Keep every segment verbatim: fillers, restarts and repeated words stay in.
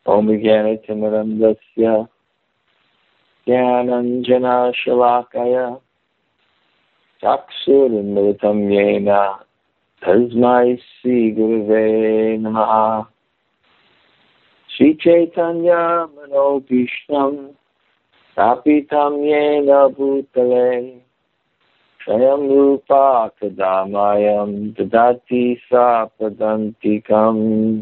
Om Jnana-timirandasya Jnananjana-shalakaya Chakshurunmilitam yena Tasmai Sri-Gurave Namaha. Sri Chaitanya Manobhishnam Tapitam yena bhutale Swayam Rupa Kadamayam Dadati Sapadantikam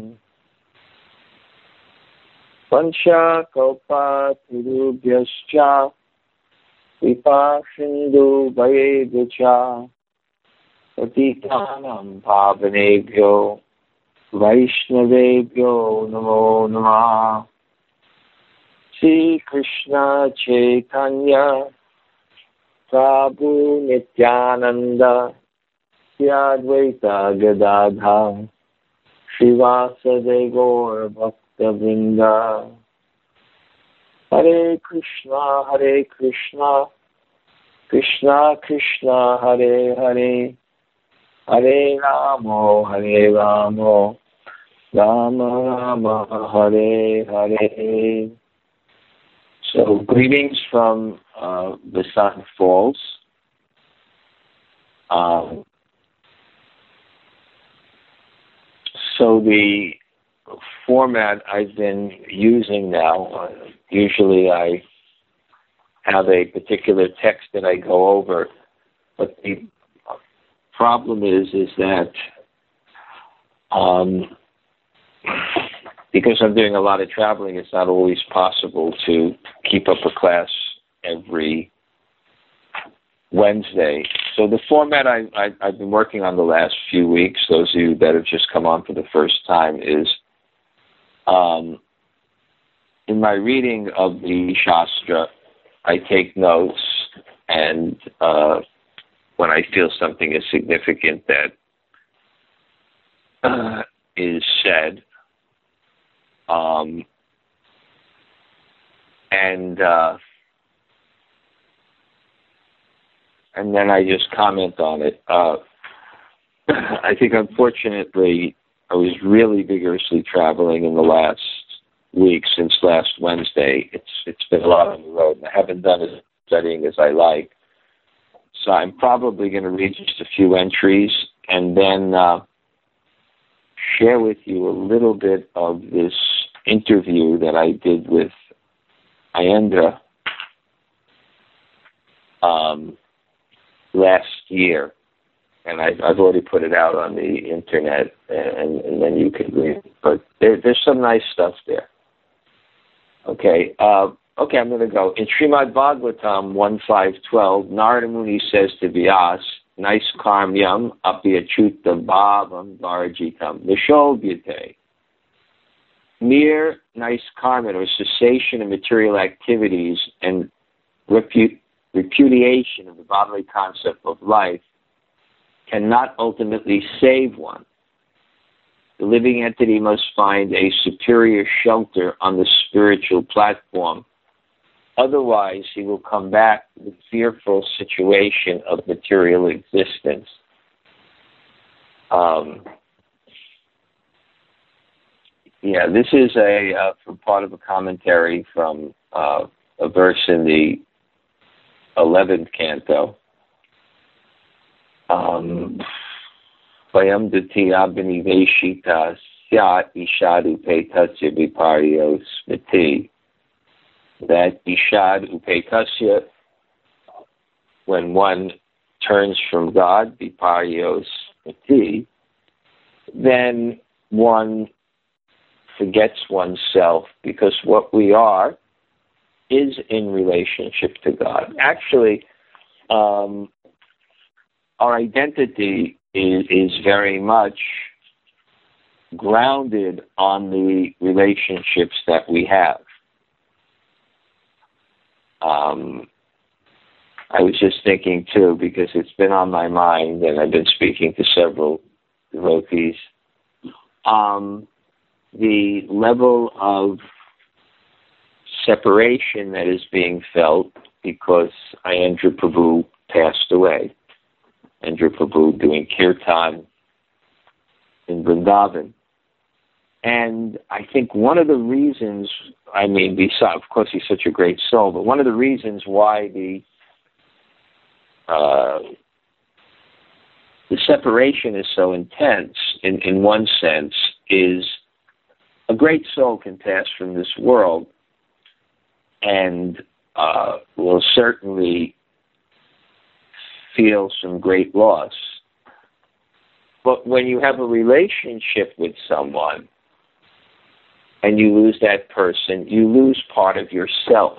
Pancha Kalpa Turubhyascha Vipa Sindhu Bhayevacha Patitanam Pavanebhyo Vaishnavebhyo Namo Namah. Sri Krishna Chaitanya Prabhu Nityananda Sri Advaita Gadadhar Srivasadi Gaur Bhakta-vrinda. Hare Krishna, Hare Krishna, Krishna Krishna, Hare Hare, Hare Rama, Hare Rama, Rama Rama, Hare Hare. So, greetings from uh, Vasant Falls. Um, so the format I've been using now, uh, usually I have a particular text that I go over, but the problem is, is that um, because I'm doing a lot of traveling, it's not always possible to keep up a class every Wednesday. So the format I, I, I've been working on the last few weeks, those of you that have just come on for the first time, is um, in my reading of the Shastra, I take notes, and uh, when I feel something is significant that uh, is said, um, and uh, and then I just comment on it. Uh, I think, unfortunately, I was really vigorously traveling in the last week since last Wednesday. It's it's been a lot on the road, and I haven't done as much studying as I like. So I'm probably going to read just a few entries and then uh, share with you a little bit of this interview that I did with Ayendra um, last year. And I've, I've already put it out on the internet, and, and then you can read it. But there, there's some nice stuff there. Okay, uh, okay, I'm going to go. In Srimad Bhagavatam one five twelve, Narada Muni says to Vyas, nice karmyam api achyuta bhavam varjitam nishobhyate. Mere nice karma, or cessation of material activities and repu- repudiation of the bodily concept of life cannot ultimately save one. The living entity must find a superior shelter on the spiritual platform. Otherwise, he will come back to the fearful situation of material existence. Um, yeah, this is a uh, from part of a commentary from uh, a verse in the eleventh canto. Um, Vayam dati abhiniveshita syat ishad upetasya viparyo smriti. That ishad upetasya, when one turns from God, viparyo smriti, then one forgets oneself, because what we are is in relationship to God. Actually, um, our identity is, is very much grounded on the relationships that we have. Um, I was just thinking, too, because it's been on my mind, and I've been speaking to several devotees, um, the level of separation that is being felt because Ayendra Prabhu passed away. Ayendra Prabhu doing kirtan in Vrindavan. And I think one of the reasons, I mean, besides, of course, he's such a great soul, but one of the reasons why the uh, the separation is so intense, in, in one sense, is a great soul can pass from this world and uh, will certainly feel some great loss. But when you have a relationship with someone and you lose that person, you lose part of yourself.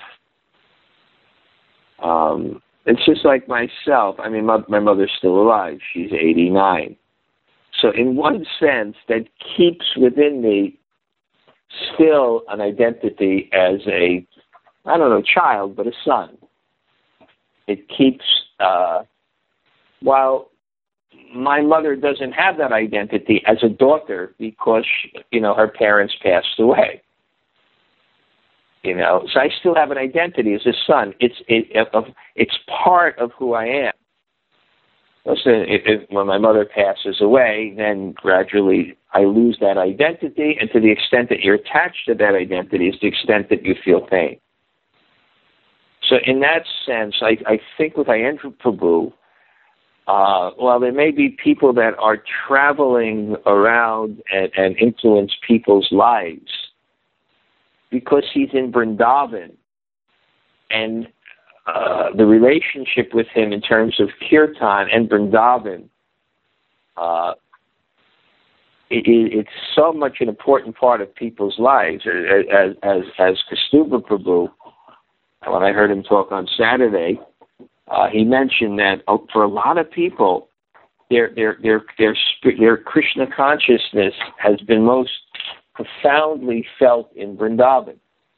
Um, it's just like myself. I mean, my, my mother's still alive. She's eighty-nine. So in one sense, that keeps within me still an identity as a, I don't know, child, but a son. It keeps, uh, while my mother doesn't have that identity as a daughter because, you know, her parents passed away. You know, so I still have an identity as a son. It's it, it's part of who I am. Listen, if, if, when my mother passes away, then gradually I lose that identity, and to the extent that you're attached to that identity is the extent that you feel pain. So in that sense, I, I think with Ayendra Prabhu, uh, while there may be people that are traveling around and, and influence people's lives, because he's in Vrindavan, and uh, the relationship with him in terms of Kirtan and Vrindavan, uh, it, it's so much an important part of people's lives. As, as, as Kaustubha Prabhu, when I heard him talk on Saturday, uh, he mentioned that uh, for a lot of people, their their their their their Krishna consciousness has been most profoundly felt in Vrindavan.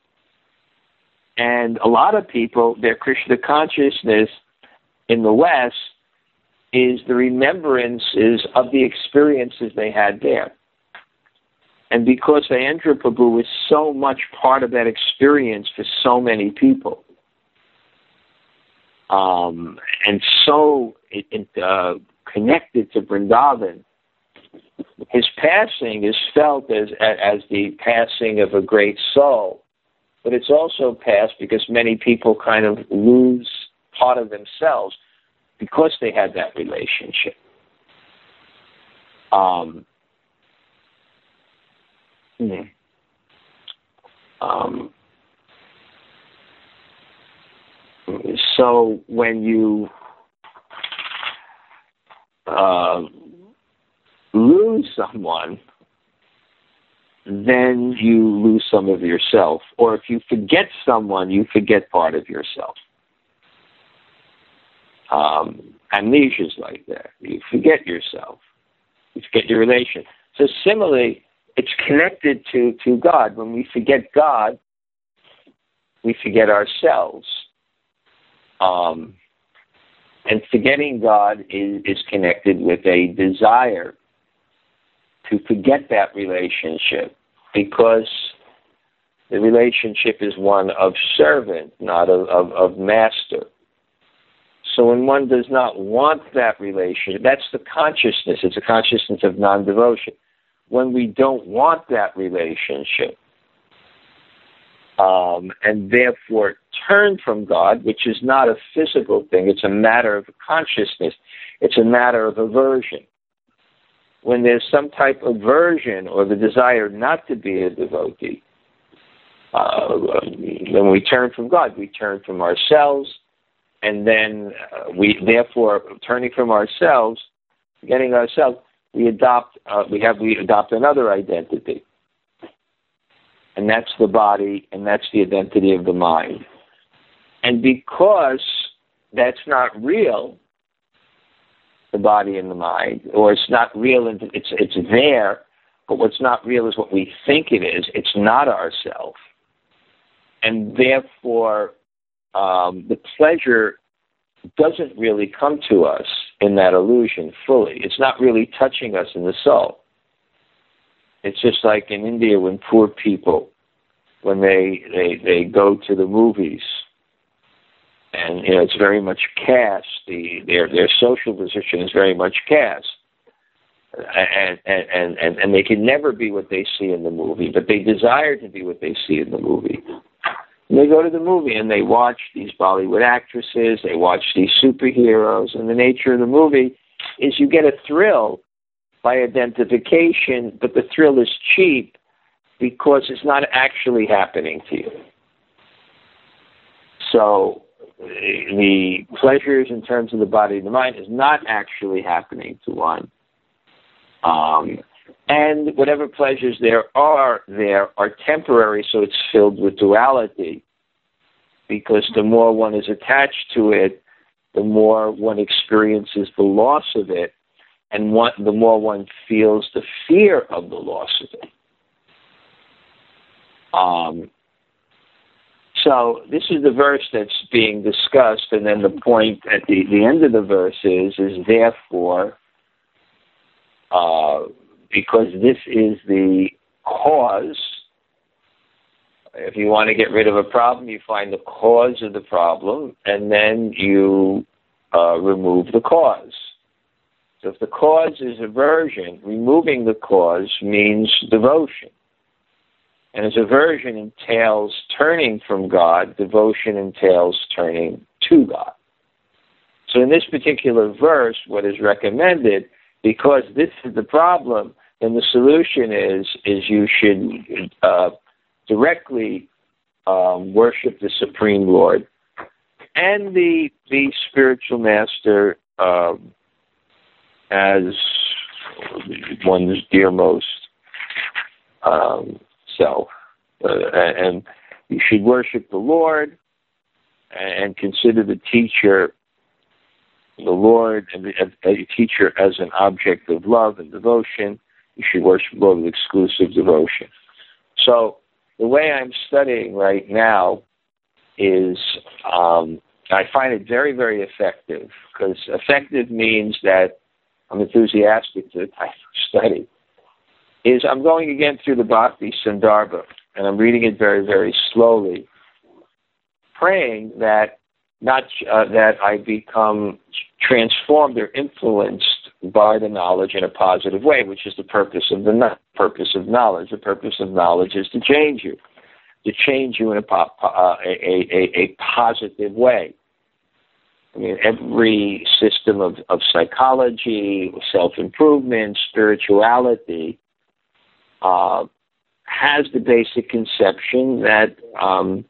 And a lot of people, their Krishna consciousness in the West is the remembrances of the experiences they had there. And because Ayendra Prabhu is so much part of that experience for so many people, um, and so it, it, uh, connected to Vrindavan, his passing is felt as as the passing of a great soul, but it's also passed because many people kind of lose part of themselves because they had that relationship. Um, um, so when you uh, lose someone, then you lose some of yourself. Or if you forget someone, you forget part of yourself. Um, amnesia is like that. You forget yourself. You forget your relation. So similarly, it's connected to, to God. When we forget God, we forget ourselves. Um, and forgetting God is, is connected with a desire to forget that relationship, because the relationship is one of servant, not of, of, of master. So when one does not want that relationship, that's the consciousness. It's a consciousness of non-devotion. When we don't want that relationship, um, and therefore turn from God, which is not a physical thing, it's a matter of consciousness. It's a matter of aversion. When there's some type of aversion or the desire not to be a devotee, uh, when we turn from God, we turn from ourselves, and then uh, we, therefore, turning from ourselves, forgetting ourselves, we adopt, uh, we have, we adopt another identity, and that's the body, and that's the identity of the mind. And because that's not real, the body and the mind, or it's not real, and it's it's there, but what's not real is what we think it is. It's not ourself, and therefore um, the pleasure doesn't really come to us in that illusion fully. It's not really touching us in the soul. It's just like in India when poor people, when they they, they go to the movies, and you know it's very much caste. The their their social position is very much caste. and, and, and, and they can never be what they see in the movie, but they desire to be what they see in the movie. And they go to the movie and they watch these Bollywood actresses, they watch these superheroes, and the nature of the movie is you get a thrill by identification, but the thrill is cheap because it's not actually happening to you. So the pleasures in terms of the body and the mind is not actually happening to one. Um, and whatever pleasures there are, there are temporary, so it's filled with duality. Because the more one is attached to it, the more one experiences the loss of it, and one, the more one feels the fear of the loss of it. Um, so this is the verse that's being discussed, and then the point at the, the end of the verse is, is therefore, uh, because this is the cause. If you want to get rid of a problem, you find the cause of the problem, and then you uh, remove the cause. So if the cause is aversion, removing the cause means devotion. And as aversion entails turning from God, devotion entails turning to God. So in this particular verse, what is recommended, because this is the problem, then the solution is, is you should uh, directly um, worship the Supreme Lord and the the spiritual master um, as one's dearmost um, self. Uh, and you should worship the Lord and consider the teacher, the Lord, and the, a teacher as an object of love and devotion. You should worship the Lord with exclusive devotion. So the way I'm studying right now is um, I find it very, very effective, because effective means that I'm enthusiastic to the type of study, is I'm going again through the Bhakti Sandarbha, and I'm reading it very, very slowly, praying that not uh, that I become transformed or influenced by the knowledge in a positive way, which is the purpose of the no- purpose of knowledge. The purpose of knowledge is to change you, to change you in a, po- uh, a, a, a positive way. I mean, every system of, of psychology, self-improvement, spirituality uh, has the basic conception that um,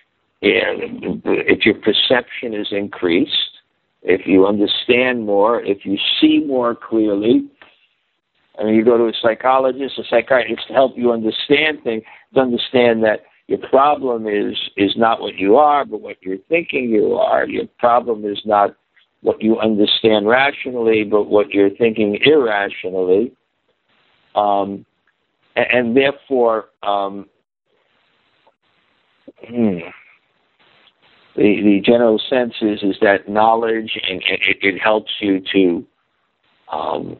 if your perception is increased, if you understand more, if you see more clearly, I mean, you go to a psychologist, a psychiatrist to help you understand things, to understand that your problem is, is not what you are, but what you're thinking you are. Your problem is not what you understand rationally, but what you're thinking irrationally. Um, and, and therefore, um, hmm, The, the general sense is, is that knowledge, and, and it, it helps you to um,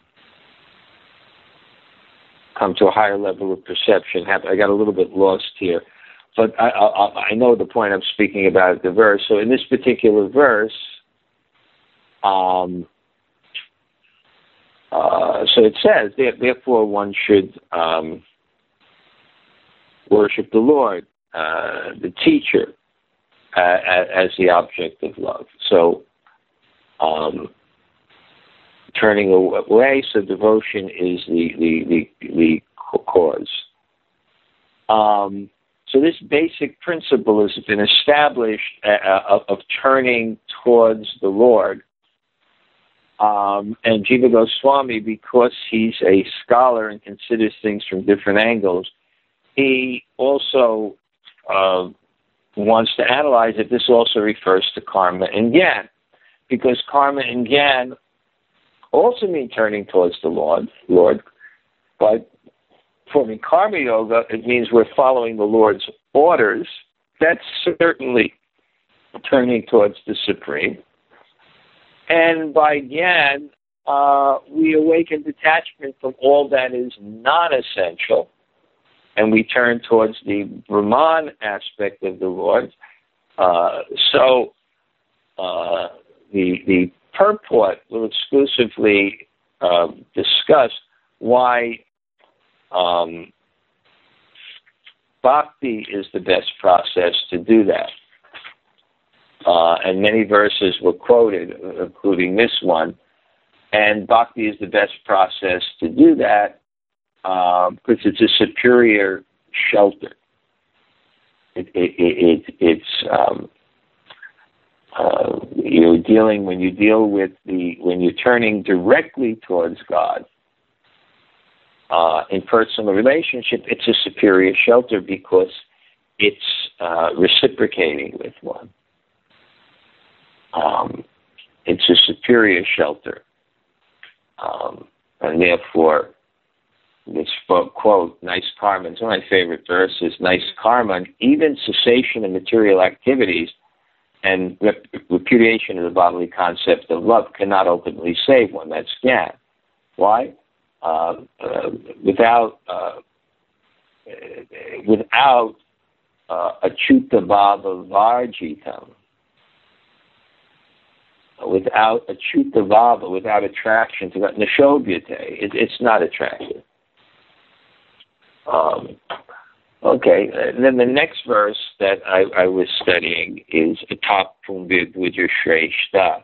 come to a higher level of perception. I got a little bit lost here, but I, I, I know the point I'm speaking about, the verse. So in this particular verse, um, uh, so it says, therefore one should um, worship the Lord, uh, the teacher, Uh, as the object of love. So, um, turning away, so devotion is the the the, the cause. Um, so this basic principle has been established uh, of, of turning towards the Lord. Um, and Jiva Goswami, because he's a scholar and considers things from different angles, he also uh, wants to analyze it. This also refers to karma and gyan, because karma and gyan also mean turning towards the Lord. Lord, but forming karma yoga, it means we're following the Lord's orders. That's certainly turning towards the Supreme. And by gyan, uh, we awaken detachment from all that is non-essential, and we turn towards the Brahman aspect of the Lord. Uh, so uh, the the purport will exclusively uh, discuss why um, bhakti is the best process to do that. Uh, and many verses were quoted, including this one. And bhakti is the best process to do that uh, because it's a superior shelter. It, it, it, it, it's um, uh, you're dealing when you deal with the when you're turning directly towards God uh, in personal relationship. It's a superior shelter because it's uh, reciprocating with one. Um, it's a superior shelter, um, and therefore, this quote, "Nice karma." It's one of my favorite verses. Nice karma, and even cessation of material activities and rep- repudiation of the bodily concept of love cannot ultimately save one. That's Gyan. Why? Uh, uh, without uh, without uh, achyuta bhava varjitam. Without achyuta bhava, without attraction to God, nashobhyate, it, it's not attractive. Um, okay, and then the next verse that I, I was studying is Atap Pumbid Vujra Shreshta.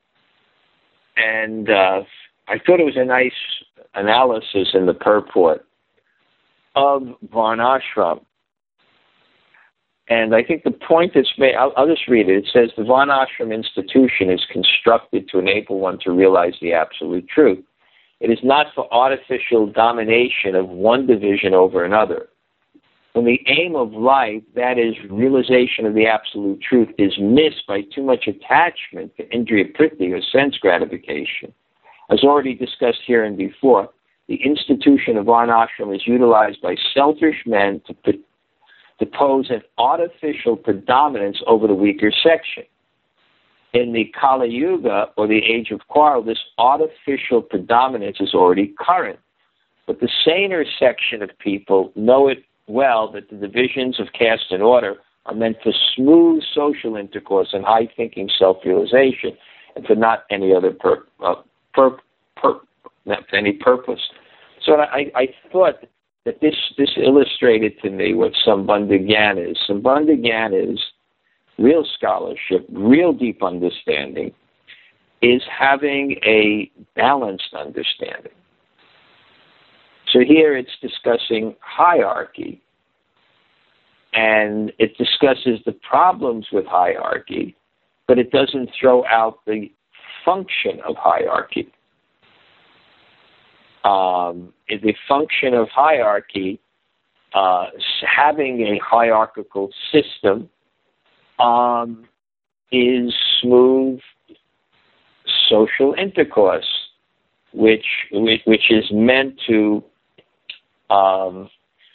And uh, I thought it was a nice analysis in the purport of Varnashram. And I think the point that's made, I'll, I'll just read it. It says, the Varnashram institution is constructed to enable one to realize the absolute truth. It is not for artificial domination of one division over another. When the aim of life, that is, realization of the absolute truth, is missed by too much attachment to indriya priti or sense gratification, as already discussed here and before, the institution of Varnashram is utilized by selfish men to put to pose an artificial predominance over the weaker section. In the Kali Yuga, or the age of quarrel, this artificial predominance is already current. But the saner section of people know it well that the divisions of caste and order are meant for smooth social intercourse and high-thinking self-realization, and for not any other pur- uh, pur- pur- not for any purpose. So I, I thought that this, this illustrated to me what Sambandha Gyan is. Sambandha Gyan is real scholarship, real deep understanding, is having a balanced understanding. So here it's discussing hierarchy, and it discusses the problems with hierarchy, but it doesn't throw out the function of hierarchy. Um, the function of hierarchy, uh, having a hierarchical system, um, is smooth social intercourse, which which, which is meant to um,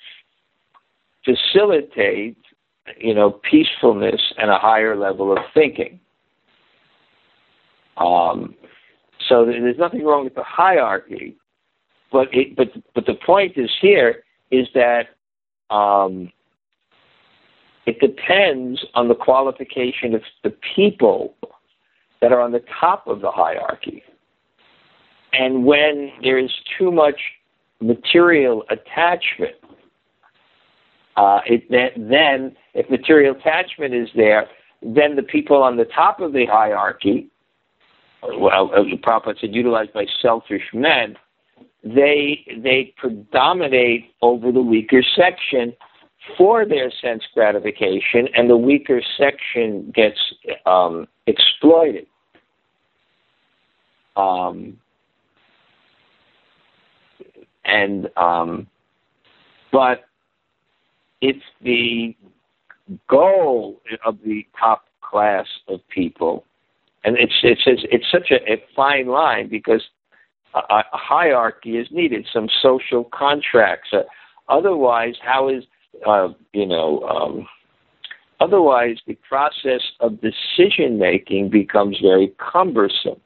facilitate, you know, peacefulness and a higher level of thinking. Um, so there's nothing wrong with the hierarchy. But it, but but the point is here is that um, it depends on the qualification of the people that are on the top of the hierarchy. And when there is too much material attachment, uh, it then if material attachment is there, then the people on the top of the hierarchy, well, the Prabhupada said, utilized by selfish men, they they predominate over the weaker section for their sense gratification, and the weaker section gets um, exploited. Um, and um, but it's the goal of the top class of people, and it's it's it's, it's such a, a fine line because A, a hierarchy is needed, some social contracts. Uh, otherwise, how is, uh, you know, um, otherwise the process of decision-making becomes very cumbersome.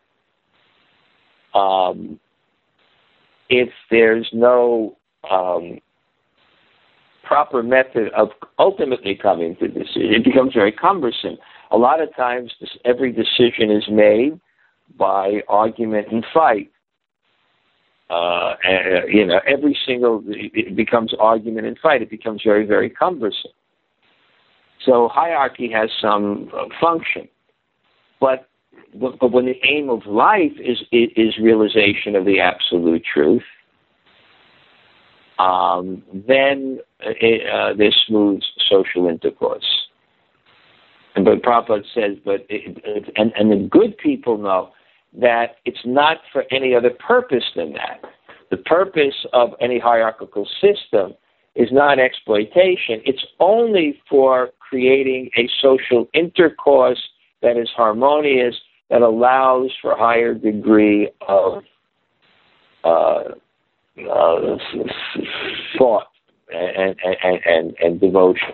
Um, if there's no um, proper method of ultimately coming to decision, it becomes very cumbersome. A lot of times, this, every decision is made by argument and fight. uh, and, you know, every single, it becomes argument and fight. It becomes very, very cumbersome. So hierarchy has some uh, function. But, but when the aim of life is, is realization of the absolute truth, um, then it, uh, there's smooth social intercourse. And but Prabhupada says, but it, it, and, and the good people know that it's not for any other purpose than that. The purpose of any hierarchical system is not exploitation. It's only for creating a social intercourse that is harmonious, that allows for a higher degree of uh, uh, thought and, and, and, and devotion.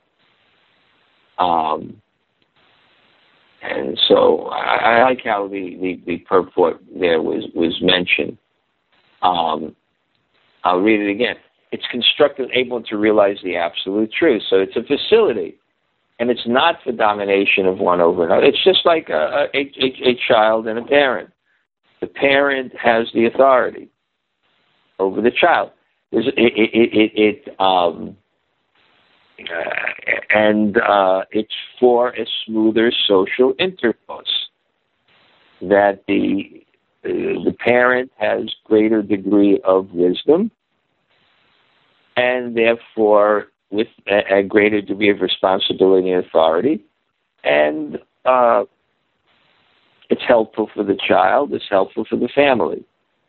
Um, and so I, I like how the, the, the purport there was, was mentioned. Um, I'll read it again. It's constructed able to realize the absolute truth. So it's a facility. And it's not for domination of one over another. It's just like a, a, a, a child and a parent. The parent has the authority over the child. It, it, it, it, um, uh, and uh, it's for a smoother social intercourse. That the uh, the parent has greater degree of wisdom, and therefore with a, a greater degree of responsibility and authority, and uh, it's helpful for the child, it's helpful for the family.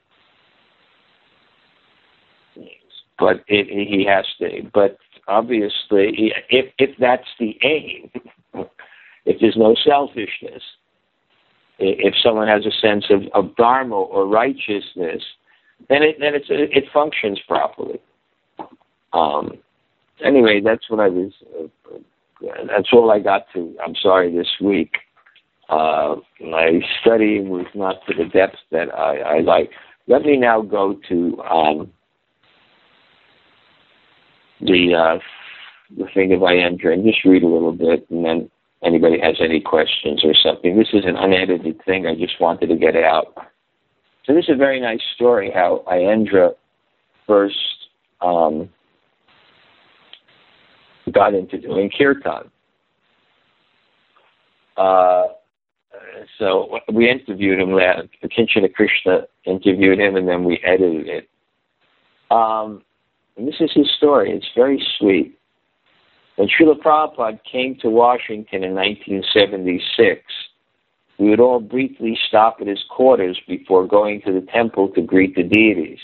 But it, he has to, but obviously, if, if that's the aim, if there's no selfishness, if someone has a sense of, of dharma or righteousness, then it, then it's, it functions properly. Um, Anyway, that's what I was, uh, that's all I got to, I'm sorry, this week. Uh, my studying was not to the depth that I, I like. Let me now go to um, the uh, the thing of Ayendra and just read a little bit, and then anybody has any questions or something. This is an unedited thing. I just wanted to get it out. So this is a very nice story how Ayendra first um, got into doing kirtan. Uh, so we interviewed him, Kinchana Krishna interviewed him, and then we edited it. Um, and this is his story. It's very sweet. When Srila Prabhupada came to Washington in nineteen seventy-six, we would all briefly stop at his quarters before going to the temple to greet the deities.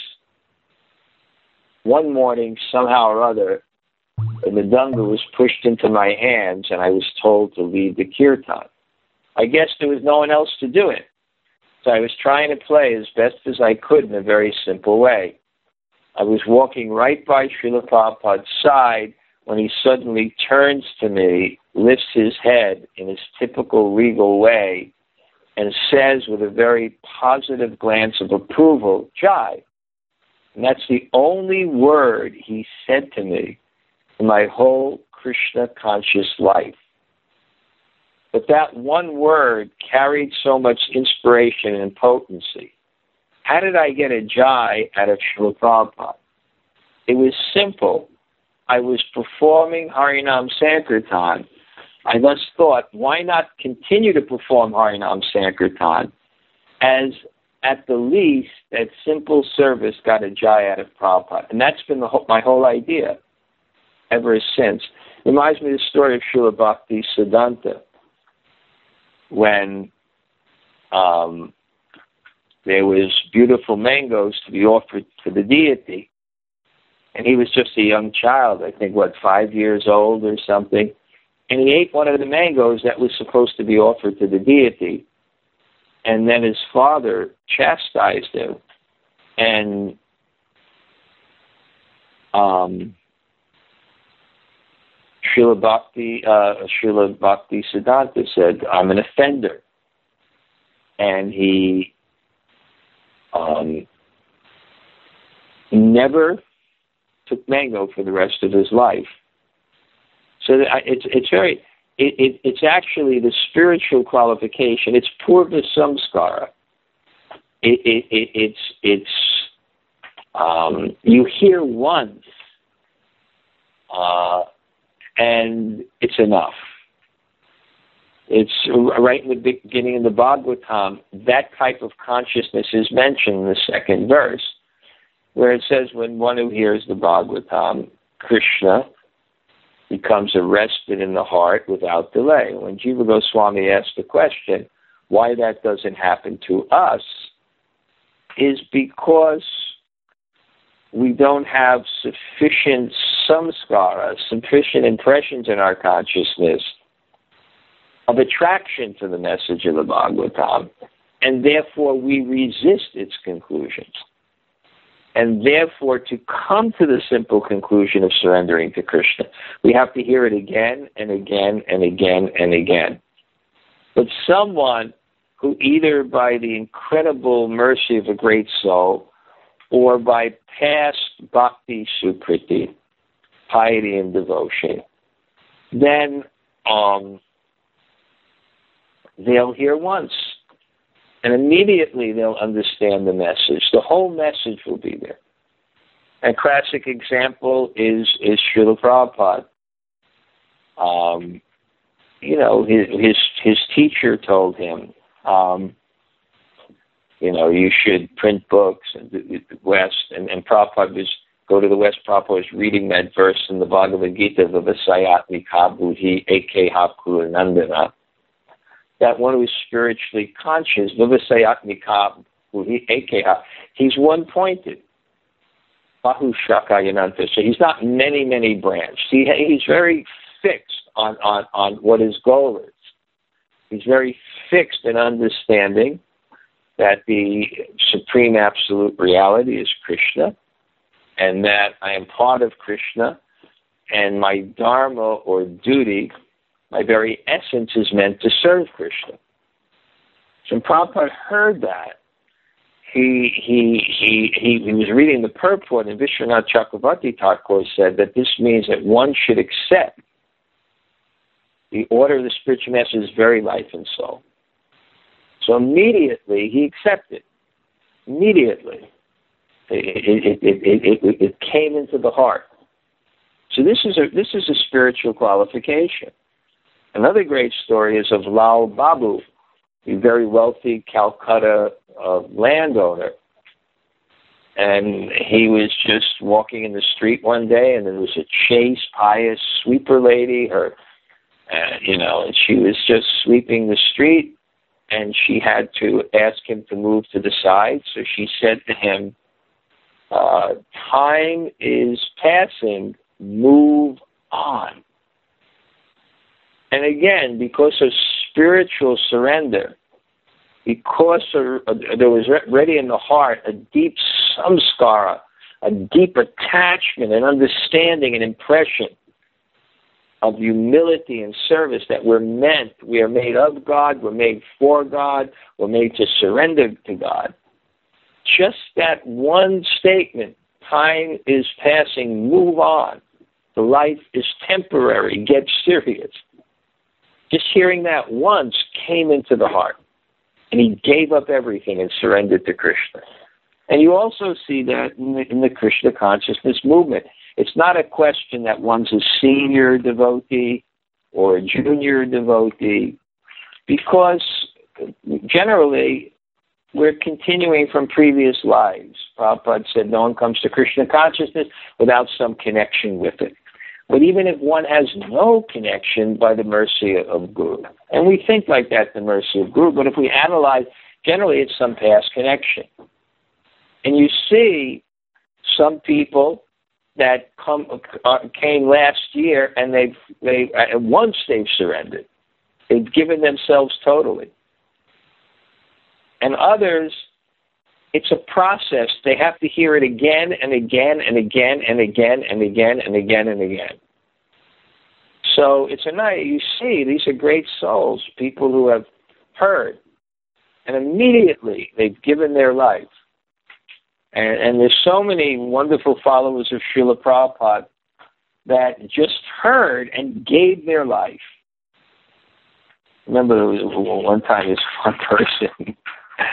One morning, somehow or other, the mridanga was pushed into my hands and I was told to lead the kirtan. I guess there was no one else to do it. So I was trying to play as best as I could in a very simple way. I was walking right by Srila Prabhupada's side when he suddenly turns to me, lifts his head in his typical regal way, and says with a very positive glance of approval, Jai. And that's the only word he said to me in my whole Krishna-conscious life. But that one word carried so much inspiration and potency. How did I get a Jai out of Srila Prabhupada? It was simple. I was performing Harinam Sankirtan. I thus thought, why not continue to perform Harinam Sankirtan, as at the least that simple service got a Jai out of Prabhupada. And that's been the whole, my whole idea ever since. It reminds me of the story of Srila Bhakti Siddhanta, when um, there was beautiful mangoes to be offered to the deity, and he was just a young child, I think, what, five years old or something, and he ate one of the mangoes that was supposed to be offered to the deity, and then his father chastised him, and um, Srila Bhakti, uh, Srila Bhakti Siddhanta said, I'm an offender. And he um, never took mango for the rest of his life. So that I, it's it's very, it, it, it's actually the spiritual qualification. It's purva samskara. It, it, it, it's, it's Um, you hear once, uh, and it's enough. It's right in the beginning of the Bhagavatam, that type of consciousness is mentioned in the second verse, where it says, when one who hears the Bhagavatam, Krishna becomes arrested in the heart without delay. When Jiva Goswami asked the question, why that doesn't happen to us, is because we don't have sufficient samskara, sufficient impressions in our consciousness of attraction to the message of the Bhagavatam, and therefore we resist its conclusions. And therefore, to come to the simple conclusion of surrendering to Krishna, we have to hear it again and again and again and again. But someone who, either by the incredible mercy of a great soul or by past bhakti sukriti, piety and devotion, then um, they'll hear once, and immediately they'll understand the message. The whole message will be there. A classic example is, is Srila Prabhupada. Um, you know, his, his his teacher told him, um, you know, you should print books in the West, and, and Prabhupada was, go to the West, Prabhupada was reading that verse in the Bhagavad Gita, Vivasayatmi Kabhuhi Eke Haku Nandana, that one who is spiritually conscious, Vivasayatmi Kabhuhi Eke Ha, he's one-pointed. Bahu Shakayananta. So he's not many, many branched. He, he's very fixed on, on, on what his goal is. He's very fixed in understanding that the supreme absolute reality is Krishna, and that I am part of Krishna, and my dharma or duty, my very essence, is meant to serve Krishna. So when Prabhupada heard that, he he he he, he was reading the purport, and Vishwanath Chakravarti Thakur said that this means that one should accept the order of the spiritual master is very life and soul. So immediately he accepted. Immediately. It, it, it, it, it, it came into the heart. So this is a this is a spiritual qualification. Another great story is of Lal Babu, a very wealthy Calcutta uh, landowner. And he was just walking in the street one day, and there was a chaste, pious sweeper lady, her, uh, you know, and she was just sweeping the street, and she had to ask him to move to the side. So she said to him, uh, time is passing, move on. And again, because of spiritual surrender, because of, uh, there was re- ready in the heart a deep samskara, a deep attachment and understanding and impression of humility and service, that we're meant, we are made of God, we're made for God, we're made to surrender to God. Just that one statement, time is passing, move on. The life is temporary, get serious. Just hearing that once came into the heart. And he gave up everything and surrendered to Krishna. And you also see that in the, in the Krishna consciousness movement. It's not a question that one's a senior devotee or a junior devotee, because generally we're continuing from previous lives. Prabhupada said no one comes to Krishna consciousness without some connection with it. But even if one has no connection, by the mercy of Guru, and we think like that, the mercy of Guru, but if we analyze, generally it's some past connection. And you see some people that come uh, came last year, and they've they uh, once they've surrendered, they've given themselves totally. And others, it's a process. They have to hear it again and again and again and again and again and again and again. So it's a night. You see, these are great souls, people who have heard, and immediately they've given their life. And, and there's so many wonderful followers of Srila Prabhupada that just heard and gave their life. Remember, there was one time this one person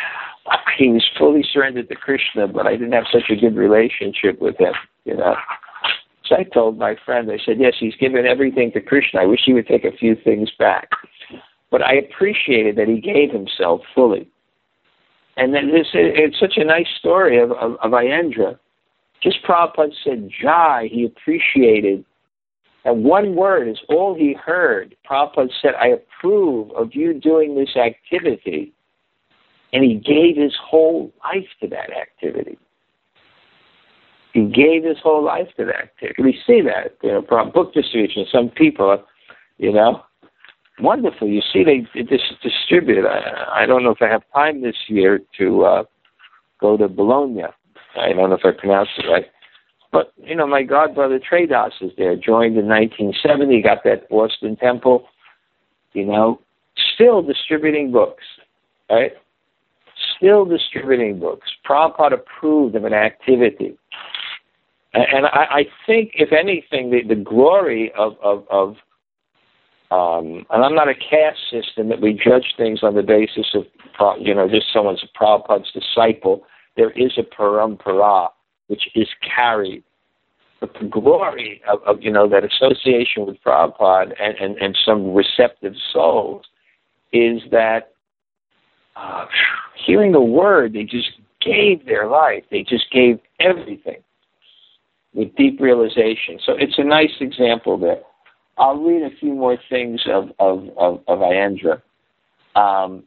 he was fully surrendered to Krishna, but I didn't have such a good relationship with him, you know. So I told my friend, I said, yes, he's given everything to Krishna. I wish he would take a few things back. But I appreciated that he gave himself fully. And then this, it's such a nice story of, of, of Ayendra. Just Prabhupada said, Jai, he appreciated. And one word is all he heard. Prabhupada said, I approve of you doing this activity. And he gave his whole life to that activity. He gave his whole life to that activity. We see that, you know, from book distribution. Some people, you know, wonderful. You see, they, they just distribute. I, I don't know if I have time this year to uh, go to Bologna. I don't know if I pronounced it right. But, you know, my godbrother Tredas is there, joined in nineteen seventy, got that Boston temple, you know, still distributing books, right? Still distributing books. Prabhupada approved of an activity. And I, I think, if anything, the, the glory of, of, of um, and I'm not a caste system that we judge things on the basis of, you know, just someone's a Prabhupada's disciple. There is a parampara which is carried. But the glory of, of you know, that association with Prabhupada and, and, and some receptive souls is that uh, hearing the word, they just gave their life. They just gave everything with deep realization. So it's a nice example there. I'll read a few more things of, of, of, of Ayendra. Um,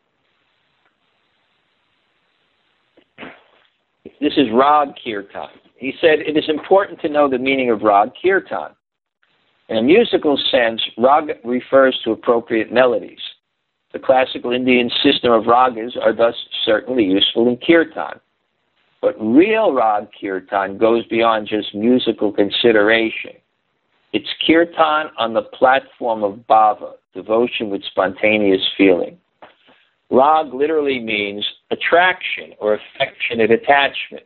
this is Rag Kirtan. He said, it is important to know the meaning of Rag Kirtan. In a musical sense, Rag refers to appropriate melodies. The classical Indian system of ragas are thus certainly useful in Kirtan. But real Rag Kirtan goes beyond just musical consideration. It's Kirtan on the platform of bhava, devotion with spontaneous feeling. Rag literally means attraction or affectionate attachment.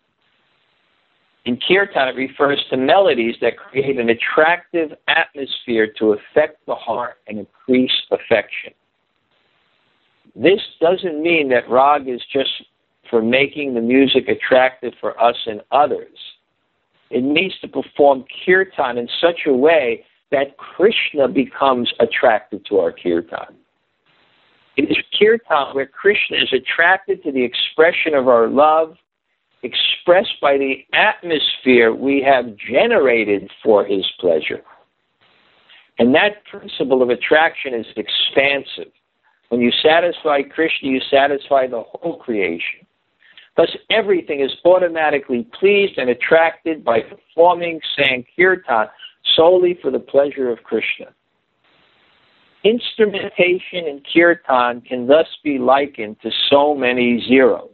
In Kirtan, it refers to melodies that create an attractive atmosphere to affect the heart and increase affection. This doesn't mean that Rag is just for making the music attractive for us and others. It means to perform Kirtan in such a way that Krishna becomes attracted to our Kirtan. It is Kirtan where Krishna is attracted to the expression of our love, expressed by the atmosphere we have generated for his pleasure. And that principle of attraction is expansive. When you satisfy Krishna, you satisfy the whole creation. Thus, everything is automatically pleased and attracted by performing Sankirtan solely for the pleasure of Krishna. Instrumentation in Kirtan can thus be likened to so many zeros.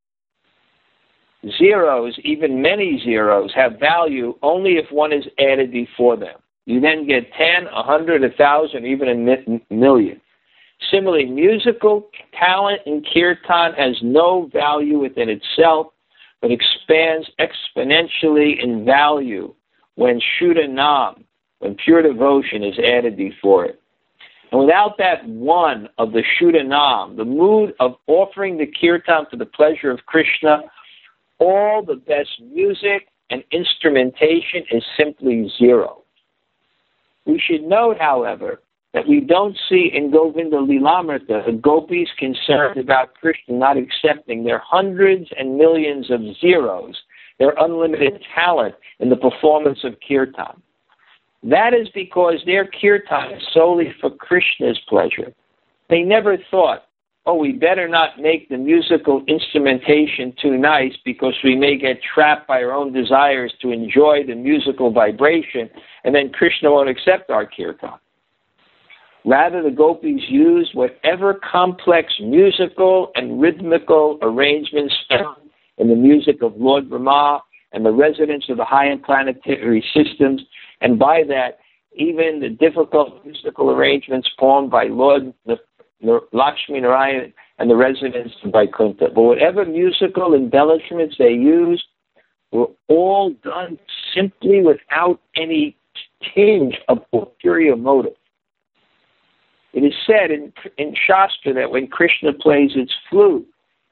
Zeros, even many zeros, have value only if one is added before them. You then get ten, a hundred, a thousand, even a million. Similarly, musical talent in Kirtan has no value within itself, but expands exponentially in value when Shuddha Nam, when pure devotion is added before it. And without that one of the Shuddha Nam, the mood of offering the Kirtan for the pleasure of Krishna, all the best music and instrumentation is simply zero. We should note, however, that we don't see in Govinda Lilamrita the gopis concerned about Krishna not accepting their hundreds and millions of zeros, their unlimited talent in the performance of Kirtan. That is because their Kirtan is solely for Krishna's pleasure. They never thought, oh, we better not make the musical instrumentation too nice because we may get trapped by our own desires to enjoy the musical vibration, and then Krishna won't accept our Kirtan. Rather, the gopis used whatever complex musical and rhythmical arrangements found in the music of Lord Brahma and the residents of the high-end planetary systems, and by that, even the difficult musical arrangements formed by Lord Lakshmi Narayan and the residents of Vaikuntha. But whatever musical embellishments they used were all done simply without any tinge of ulterior motive. It is said in, in Shastra that when Krishna plays its flute,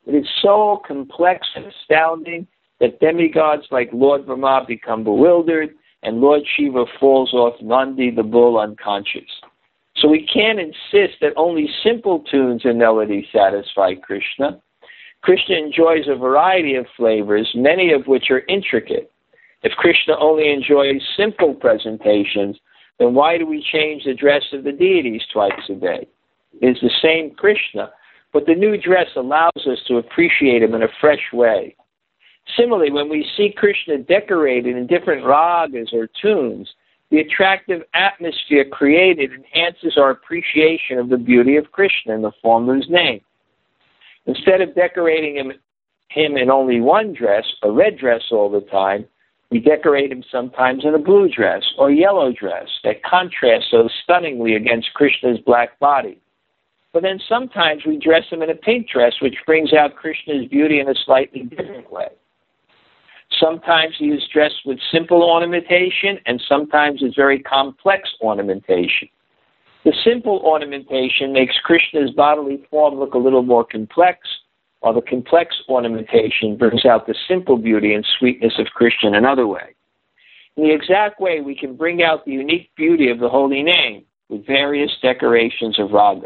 It is so complex and astounding that demigods like Lord Brahma become bewildered and Lord Shiva falls off Nandi the bull unconscious. So we can't insist that only simple tunes and melodies satisfy Krishna. Krishna enjoys a variety of flavors, many of which are intricate. If Krishna only enjoys simple presentations, then why do we change the dress of the deities twice a day? It is the same Krishna, but the new dress allows us to appreciate him in a fresh way. Similarly, when we see Krishna decorated in different ragas or tunes, the attractive atmosphere created enhances our appreciation of the beauty of Krishna in the form of his name. Instead of decorating him, him in only one dress, a red dress all the time, we decorate him sometimes in a blue dress or yellow dress that contrasts so stunningly against Krishna's black body. But then sometimes we dress him in a pink dress, which brings out Krishna's beauty in a slightly different way. Sometimes he is dressed with simple ornamentation, and sometimes it's very complex ornamentation. The simple ornamentation makes Krishna's bodily form look a little more complex, while the complex ornamentation brings out the simple beauty and sweetness of Krishna in another way. In the exact way, we can bring out the unique beauty of the holy name with various decorations of raga.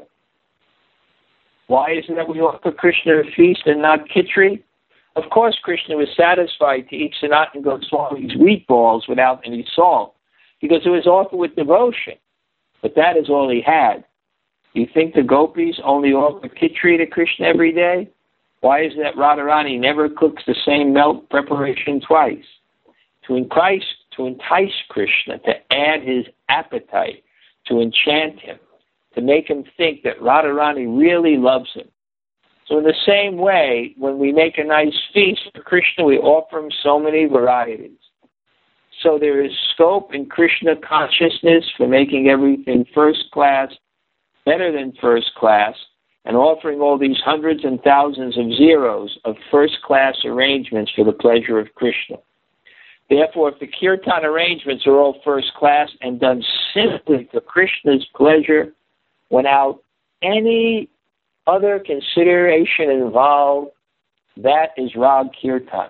Why is it that we offer Krishna a feast and not khichdi? Of course, Krishna was satisfied to eat Sanatana Goswami's wheat balls without any salt, because it was offered with devotion. But that is all he had. Do you think the gopis only offer khichdi to Krishna every day? Why is it that Radharani never cooks the same milk preparation twice? To entice, to entice Krishna, to add his appetite, to enchant him, to make him think that Radharani really loves him. So in the same way, when we make a nice feast for Krishna, we offer him so many varieties. So there is scope in Krishna consciousness for making everything first class, better than first class, and offering all these hundreds and thousands of zeros of first class arrangements for the pleasure of Krishna. Therefore, if the kirtan arrangements are all first class and done simply for Krishna's pleasure, without any other consideration involved, that is Rag Kirtan.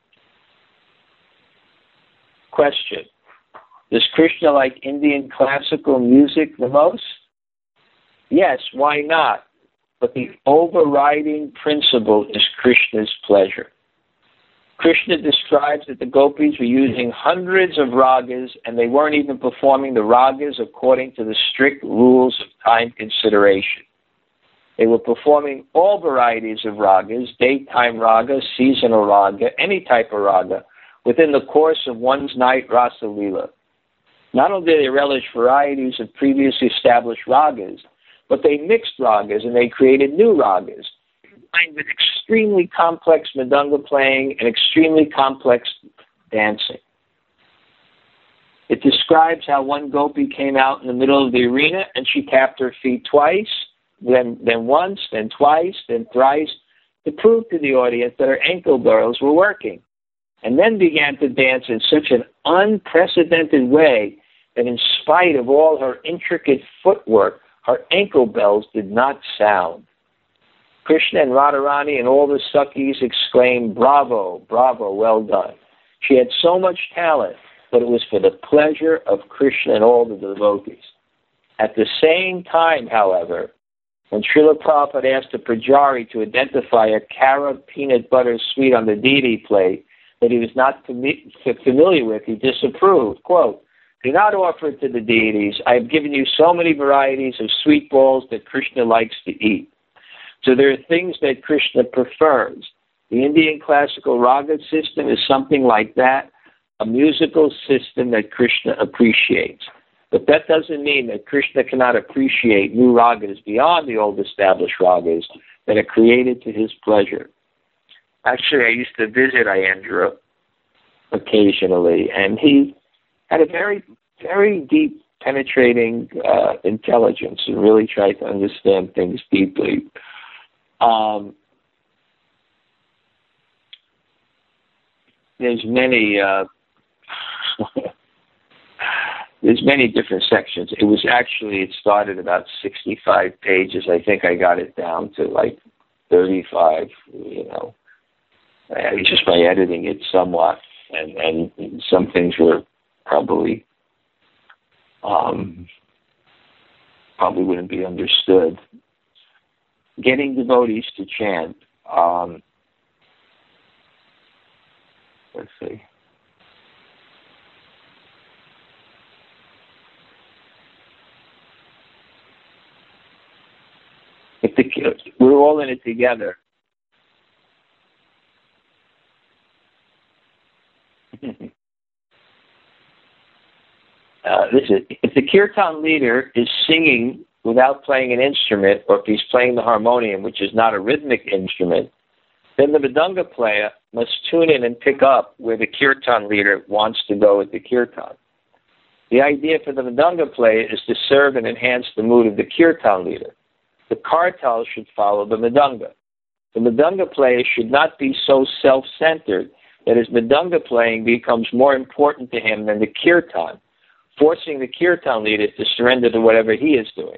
Question: does Krishna like Indian classical music the most? Yes, why not? But the overriding principle is Krishna's pleasure. Krishna describes that the gopis were using hundreds of ragas, and they weren't even performing the ragas according to the strict rules of time consideration. They were performing all varieties of ragas, daytime raga, seasonal raga, any type of raga, within the course of one's night rasa lila. Not only did they relish varieties of previously established ragas, but they mixed ragas and they created new ragas, combined with extremely complex mridanga playing and extremely complex dancing. It describes how one gopi came out in the middle of the arena and she tapped her feet twice, then, then once, then twice, then thrice, to prove to the audience that her ankle barrels were working, and then began to dance in such an unprecedented way that in spite of all her intricate footwork, her ankle bells did not sound. Krishna and Radharani and all the Sakhis exclaimed, "Bravo, bravo, well done." She had so much talent, but it was for the pleasure of Krishna and all the devotees. At the same time, however, when Srila Prabhupada asked the Pujari to identify a carob peanut butter sweet on the deity plate that he was not familiar with, he disapproved. Quote, "Do not offer it to the deities. I have given you so many varieties of sweet balls that Krishna likes to eat." So there are things that Krishna prefers. The Indian classical raga system is something like that, a musical system that Krishna appreciates. But that doesn't mean that Krishna cannot appreciate new ragas beyond the old established ragas that are created to his pleasure. Actually, I used to visit Ayendra occasionally, and he had a very, very deep, penetrating uh, intelligence and really tried to understand things deeply. Um, there's many, uh, there's many different sections. It was actually, it started about sixty-five pages. I think I got it down to like thirty-five, you know, uh, just by editing it somewhat. And, and some things were probably, um, probably wouldn't be understood. Getting devotees to chant. Um, let's see. If the, we're all in it together. uh, listen, if the kirtan leader is singing without playing an instrument, or if he's playing the harmonium, which is not a rhythmic instrument, then the mridanga player must tune in and pick up where the kirtan leader wants to go with the kirtan. The idea for the mridanga player is to serve and enhance the mood of the kirtan leader. The kartal should follow the mridanga. The mridanga player should not be so self-centered that his mridanga playing becomes more important to him than the kirtan, forcing the kirtan leader to surrender to whatever he is doing.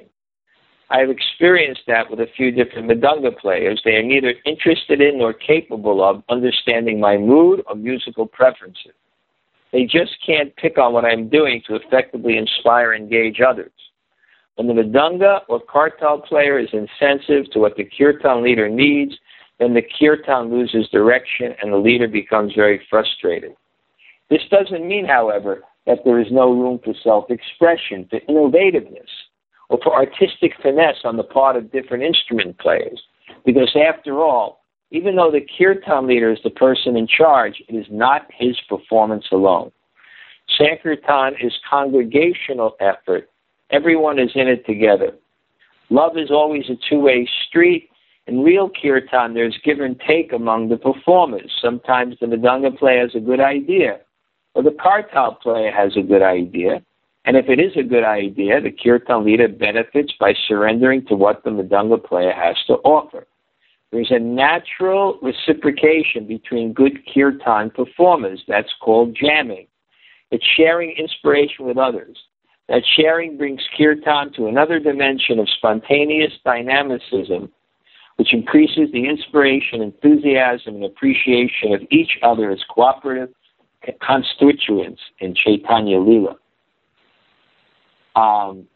I have experienced that with a few different mridanga players. They are neither interested in nor capable of understanding my mood or musical preferences. They just can't pick on what I'm doing to effectively inspire and engage others. When the mridanga or kartal player is insensitive to what the kirtan leader needs, then the kirtan loses direction and the leader becomes very frustrated. This doesn't mean, however, that there is no room for self-expression, for innovativeness, or for artistic finesse on the part of different instrument players. Because after all, even though the kirtan leader is the person in charge, it is not his performance alone. Sankirtan is congregational effort. Everyone is in it together. Love is always a two-way street. In real kirtan, there's give and take among the performers. Sometimes the mridanga player has a good idea, or the kartal player has a good idea. And if it is a good idea, the kirtan leader benefits by surrendering to what the mridanga player has to offer. There's a natural reciprocation between good kirtan performers. That's called jamming. It's sharing inspiration with others. That sharing brings kirtan to another dimension of spontaneous dynamicism, which increases the inspiration, enthusiasm, and appreciation of each other as cooperative constituents in Chaitanya Lila. Um,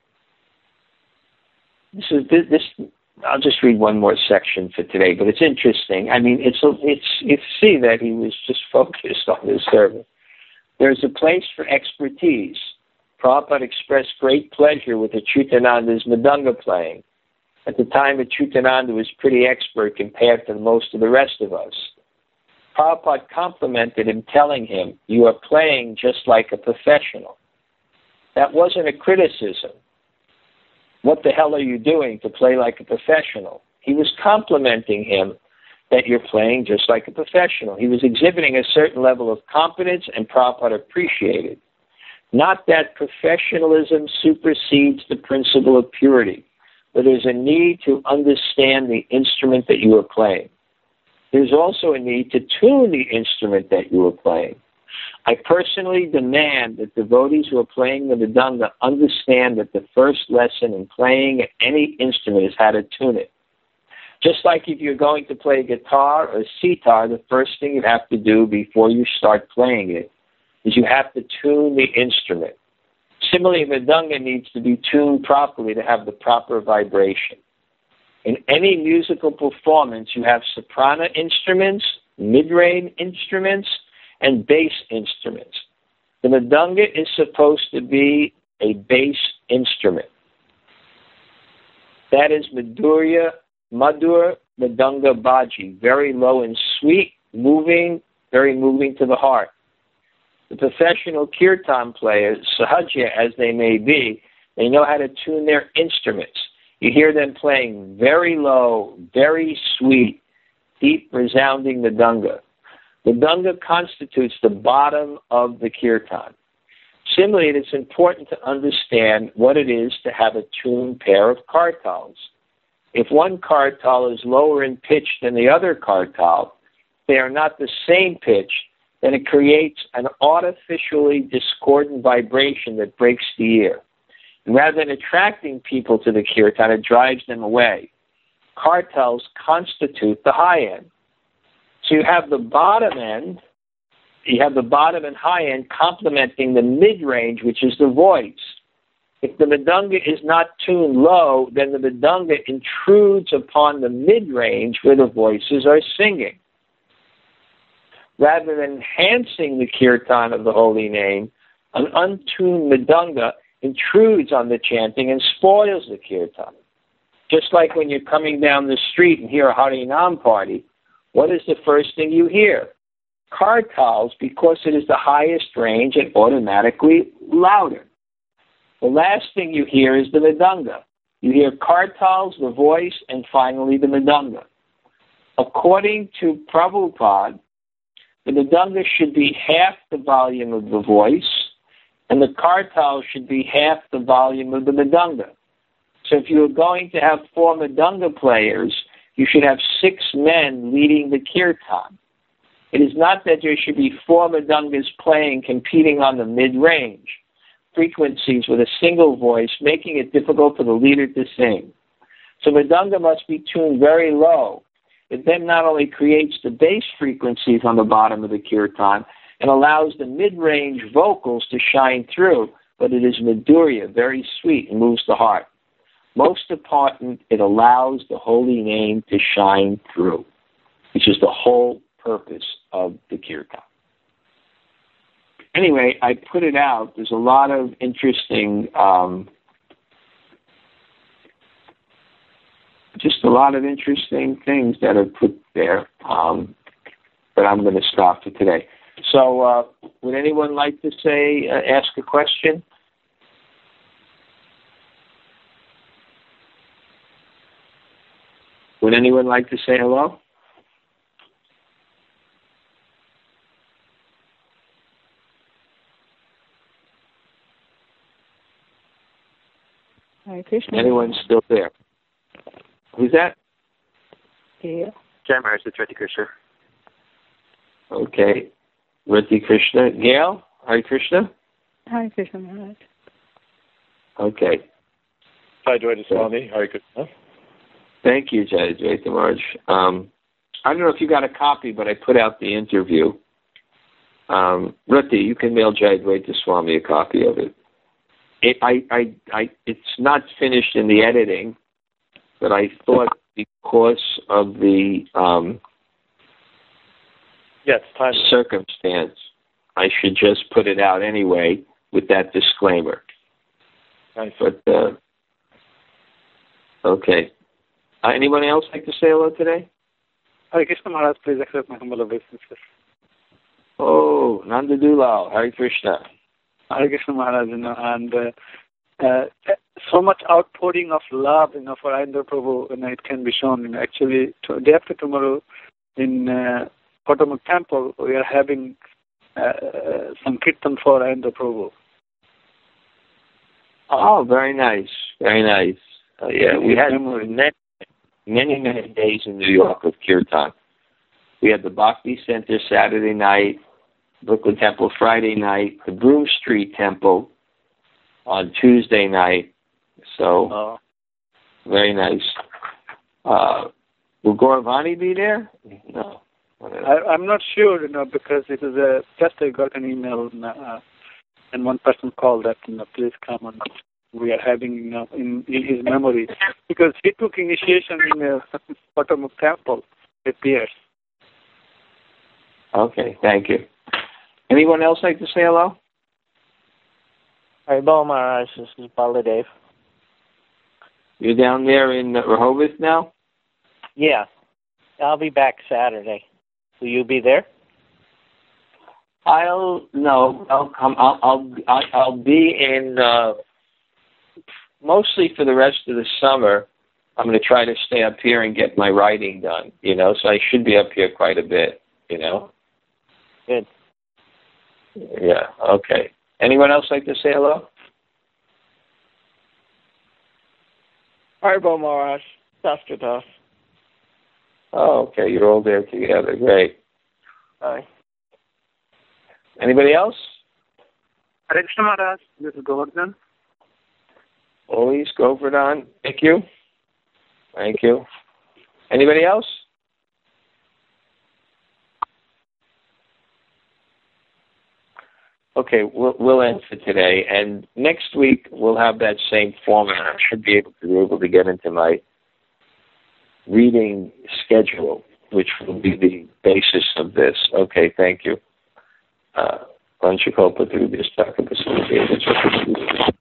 this is this, this. I'll just read one more section for today, but it's interesting. I mean, it's it's you see that he was just focused on his service. There's a place for expertise. Prabhupada expressed great pleasure with Achyutananda's mridanga playing. At the time, Achyutananda was pretty expert compared to most of the rest of us. Prabhupada complimented him, telling him, "You are playing just like a professional." That wasn't a criticism. What the hell are you doing to play like a professional? He was complimenting him that you're playing just like a professional. He was exhibiting a certain level of competence, and Prabhupada appreciated. Not that professionalism supersedes the principle of purity, but there's a need to understand the instrument that you are playing. There's also a need to tune the instrument that you are playing. I personally demand that devotees who are playing the mridanga understand that the first lesson in playing any instrument is how to tune it. Just like if you're going to play guitar or sitar, the first thing you have to do before you start playing it is you have to tune the instrument. Similarly, mridanga needs to be tuned properly to have the proper vibration. In any musical performance, you have soprano instruments, mid-range instruments, and bass instruments. The mridanga is supposed to be a bass instrument. That is Madhurya, Madhur Mridanga Baji, very low and sweet, moving, very moving to the heart. The professional kirtan players, sahaja as they may be, they know how to tune their instruments. You hear them playing very low, very sweet, deep, resounding mridanga. Mridanga constitutes the bottom of the kirtan. Similarly, it's important to understand what it is to have a tuned pair of kartals. If one kartal is lower in pitch than the other kartal, they are not the same pitch, then it creates an artificially discordant vibration that breaks the ear. And rather than attracting people to the kirtan, it drives them away. kartals constitute the high end. So you have the bottom end, you have the bottom and high end complementing the mid-range, which is the voice. If the mridanga is not tuned low, then the mridanga intrudes upon the mid-range where the voices are singing. Rather than enhancing the kirtan of the holy name, an untuned mridanga intrudes on the chanting and spoils the kirtan. Just like when you're coming down the street and hear a Harinam party, what is the first thing you hear? Kartals, because it is the highest range and automatically louder. The last thing you hear is the mridanga. You hear kartals, the voice, and finally the mridanga. According to Prabhupada, the mridanga should be half the volume of the voice, and the kartal should be half the volume of the mridanga. So if you're going to have four mridanga players, you should have six men leading the kirtan. It is not that there should be four mridangas playing, competing on the mid-range frequencies with a single voice, making it difficult for the leader to sing. So mridanga must be tuned very low. It then not only creates the bass frequencies on the bottom of the kirtan and allows the mid-range vocals to shine through, but it is madhurya, very sweet, and moves the heart. Most important, it allows the holy name to shine through, which is the whole purpose of the kirtan. Anyway, I put it out. There's a lot of interesting, um, just a lot of interesting things that are put there, um, but I'm going to stop for today. So uh, would anyone like to say, uh, ask a question? Would anyone like to say hello? Hare Krishna. Anyone still there? Who's that? Yeah. Jai Maharaj, it's Rati Krishna. Okay. Rati Krishna. Gail? Hare Krishna? Hare Krishna Maharaj. Okay. Jai Dvaita Swami, Hare Krishna. Thank you, Jai Dvaita Maharaj. Um, I don't know if you got a copy, but I put out the interview. Um, Rati, you can mail Jai Dvaita Swami a copy of it. It, I, I, I, it's not finished in the editing, but I thought because of the um, yes, time. circumstance, I should just put it out anyway with that disclaimer. Nice. But, uh, okay. Uh, anyone else like to say hello today? Hare Krishna Maharaj, please accept my humble obeisances. Oh, Nanda Dulal, Hare Krishna. Hare Krishna Maharaj, you know, and uh, uh, so much outpouring of love, you know, for Ayendra Prabhu, you know, it can be shown. You know, actually, to, day after tomorrow, in uh, Kotamuk Temple, we are having uh, some kirtan for Ayendra Prabhu. Oh, very nice, very nice. Uh, yeah, we had many, many, many days in New York of kirtan. We had the Bhakti Center Saturday night, Brooklyn Temple Friday night, the Broome Street Temple on Tuesday night. So, Oh. very nice. Uh, will Gauravani be there? No. I, I'm not sure, you know, because it is a, just I got an email uh, and one person called that, you know, please come and we are having, you know, in, in his memory. Because he took initiation in a Potomac Temple with Pierce. Okay, thank you. Anyone else like to say hello? Haribol Maharaj, this is Baladev. You're down there in Rehoboth now? Yeah, I'll be back Saturday. Will you be there? I'll no. I'll come. I'll. I'll. I'll be in uh, mostly for the rest of the summer. I'm going to try to stay up here and get my writing done. You know, so I should be up here quite a bit. You know. Good. Yeah. Okay. Anyone else like to say hello? Haribol Maharaj, Sastradas. Oh, okay. You're all there together. Great. Hi. Anybody else? Hare Krishna Maharaj, this is Govardhan. Always Govardhan. Thank you. Thank you. Anybody else? Okay, we'll, we'll end for today. And next week, we'll have that same format. I should be able to be able to get into my reading schedule, which will be the basis of this. Okay, thank you. Uh,